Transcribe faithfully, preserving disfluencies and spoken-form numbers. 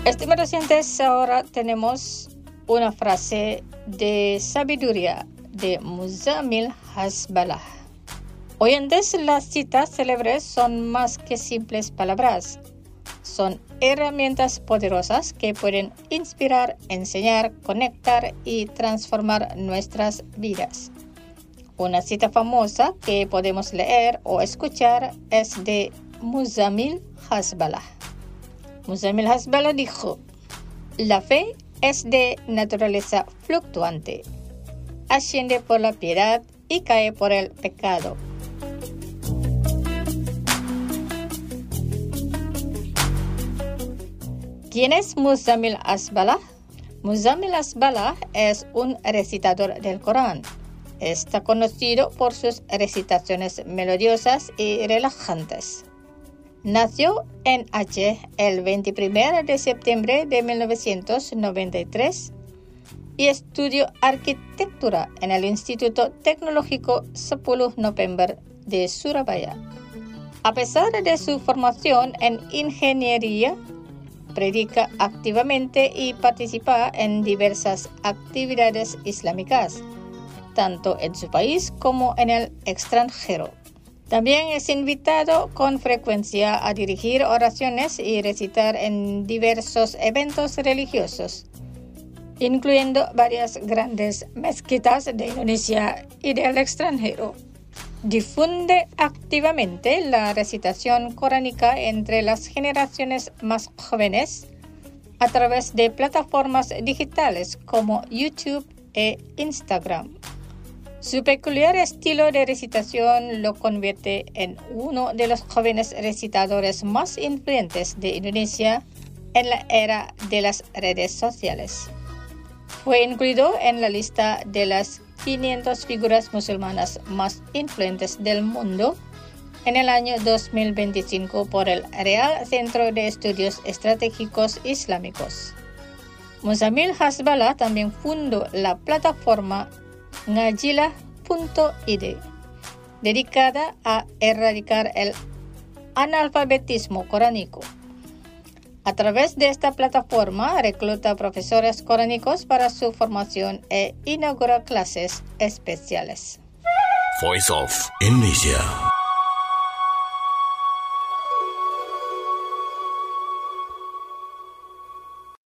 Estimados oyentes, ahora tenemos una frase de sabiduría de Muzammil Hasballah. Oyentes, las citas célebres son más que simples palabras. Son herramientas poderosas que pueden inspirar, enseñar, conectar y transformar nuestras vidas. Una cita famosa que podemos leer o escuchar es de Muzammil Hasballah. Muzammil Hasballah dijo: la fe es de naturaleza fluctuante, asciende por la piedad y cae por el pecado. ¿Quién es Muzammil Hasballah? Muzammil Hasballah es un recitador del Corán. Está conocido por sus recitaciones melodiosas y relajantes. Nació en Aceh el veintiuno de septiembre de mil novecientos noventa y tres y estudió arquitectura en el Instituto Tecnológico sepuluh November de Surabaya. A pesar de su formación en ingeniería, predica activamente y participa en diversas actividades islámicas, tanto en su país como en el extranjero. También es invitado con frecuencia a dirigir oraciones y recitar en diversos eventos religiosos, incluyendo varias grandes mezquitas de Indonesia y del extranjero. Difunde activamente la recitación coránica entre las generaciones más jóvenes a través de plataformas digitales como YouTube e Instagram. Su peculiar estilo de recitación lo convierte en uno de los jóvenes recitadores más influyentes de Indonesia en la era de las redes sociales. Fue incluido en la lista de las quinientas figuras musulmanas más influyentes del mundo en el año dos mil veinticinco por el Real Centro de Estudios Estratégicos Islámicos. Muzammil Hasballah también fundó la plataforma Ngajilah punto i d, dedicada a erradicar el analfabetismo coránico. A través de esta plataforma recluta profesores coránicos para su formación e inaugura clases especiales. Voice of Indonesia.